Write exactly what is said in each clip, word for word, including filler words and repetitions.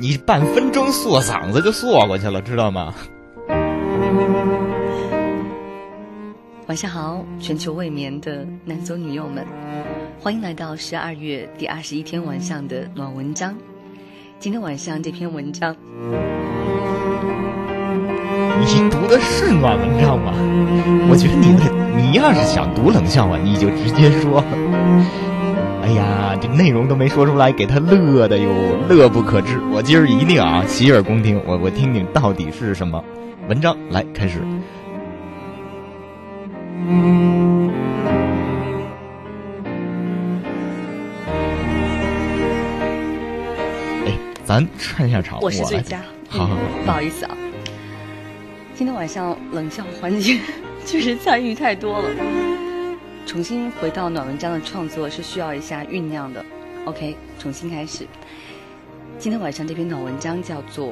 你半分钟缩嗓子就缩过去了，知道吗？ 晚上好，全球未眠的男左女右们，欢迎来到十二月第二十一天晚上的暖文章。今天晚上这篇文章， 你读的是暖文章吗？我觉得你的，你要是想读冷笑话，你就直接说。哎呀，这内容都没说出来，给他乐的哟，乐不可支。我今儿一定啊，洗耳恭听，我我听听到底是什么文章。来，开始。哎，咱串一下场， 我是最佳。 好好好， 不好意思啊，今天晚上冷笑环节确实参与太多了。重新回到暖文章的创作是需要一下酝酿的 OK， 重新开始。今天晚上这篇暖文章叫做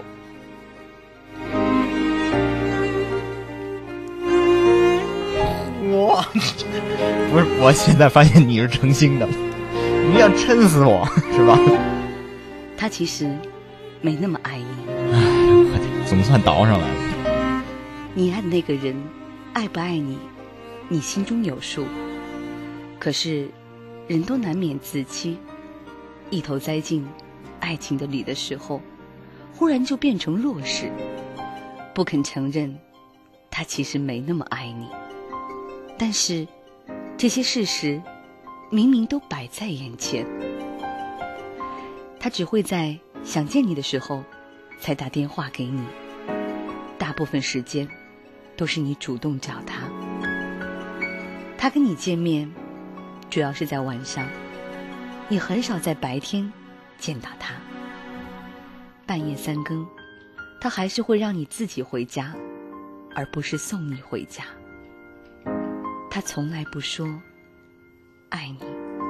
哇，不是，我现在发现你是诚心的，你要撑死我是吧？ 他其实没那么爱你。 哎，总算倒上来了。 你爱的那个人爱不爱你，你心中有数。可是人都难免自欺，一头栽进爱情的里的时候，忽然就变成弱势，不肯承认他其实没那么爱你。但是这些事实明明都摆在眼前，他只会在想见你的时候才打电话给你，大部分时间都是你主动找他。他跟你见面主要是在晚上，你很少在白天见到他。半夜三更，他还是会让你自己回家，而不是送你回家。他从来不说爱你。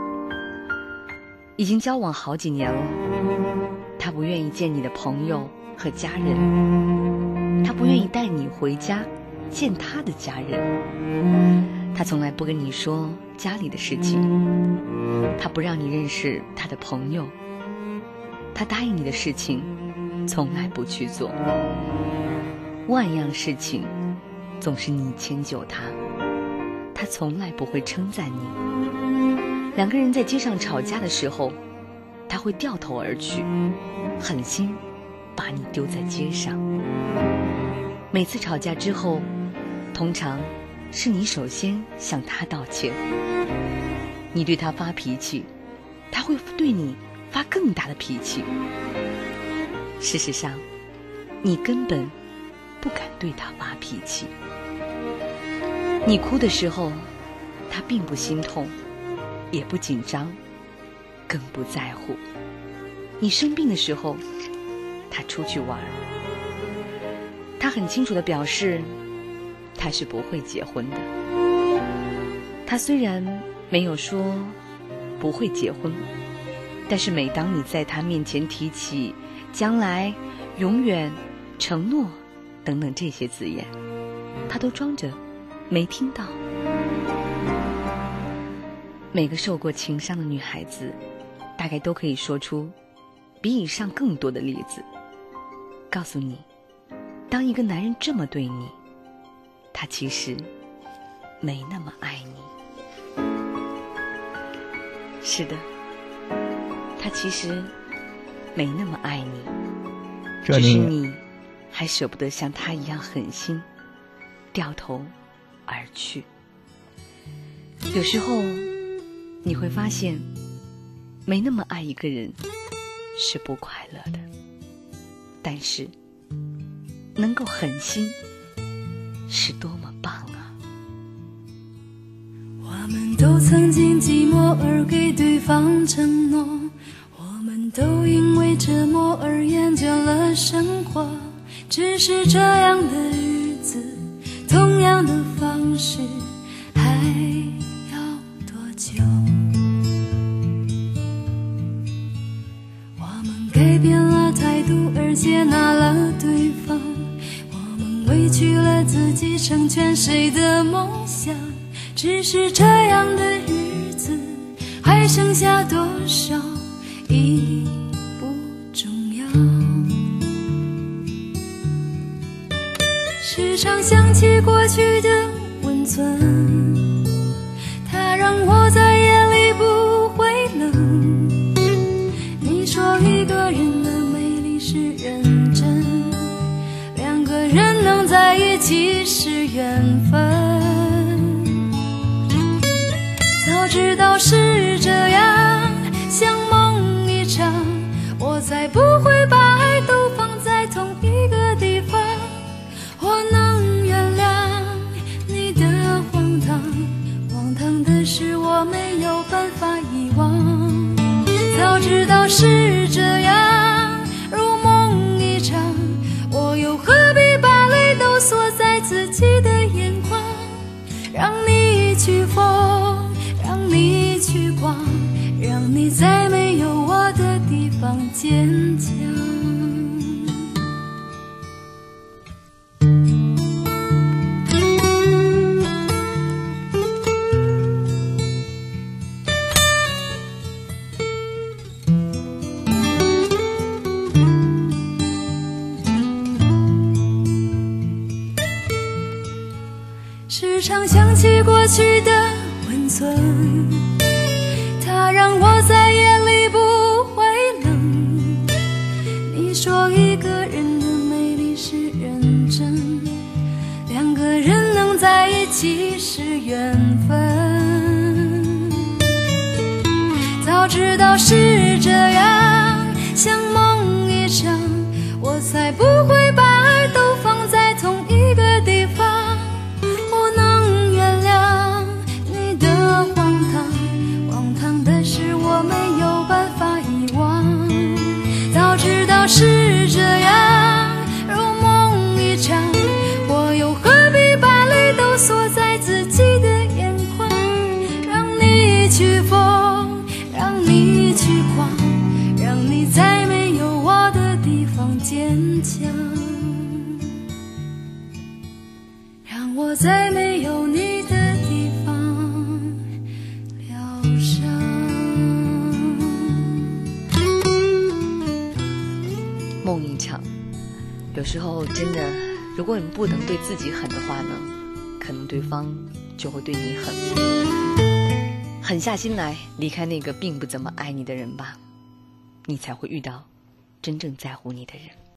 已经交往好几年了，他不愿意见你的朋友和家人，他不愿意带你回家见他的家人，他从来不跟你说家里的事情，他不让你认识他的朋友，他答应你的事情从来不去做，万样事情总是你迁就他，他从来不会称赞你。两个人在街上吵架的时候，他会掉头而去，狠心把你丢在街上。每次吵架之后，通常是你首先向他道歉。你对他发脾气，他会对你发更大的脾气。事实上，你根本不敢对他发脾气。你哭的时候，他并不心痛，也不紧张，更不在乎。你生病的时候，他出去玩。他很清楚地表示，他是不会结婚的。他虽然没有说不会结婚，但是每当你在他面前提起将来、永远、承诺等等这些字眼，他都装着没听到。每个受过情伤的女孩子大概都可以说出比以上更多的例子，告诉你，当一个男人这么对你，他其实没那么爱你。是的，他其实没那么爱你，只是你还舍不得像他一样狠心掉头而去。有时候你会发现，没那么爱一个人是不快乐的，但是能够狠心是多么棒啊。 我们都曾经寂寞而给对方承诺，我们都因为折磨而厌倦了生活，只是这样的日子，同样的方式，还要多久？我们改变了态度而接纳了对方，我们委屈了自己成全谁的梦想，只是这样的日子还剩下多少已不重要。 是这样，如梦一场，我又何必把泪都锁在自己的眼眶？让你去疯，让你去狂，让你在没有我的地方坚强。时常想起过去的温存，它让我在夜里不会冷。你说一个人的美丽是认真，两个人能在一起是缘分。早知道是这样，像梦一场，我才不会把爱都放在同一个地方。是这样，如梦一场，我又何必把泪都锁在自己的眼眶？让你去疯，让你去狂，让你在没有我的地方坚强，让我在没有你的地方疗伤。 梦一场，有时候真的，如果你不能对自己狠的话呢，可能对方就会对你狠。狠下心来，离开那个并不怎么爱你的人吧，你才会遇到真正在乎你的人。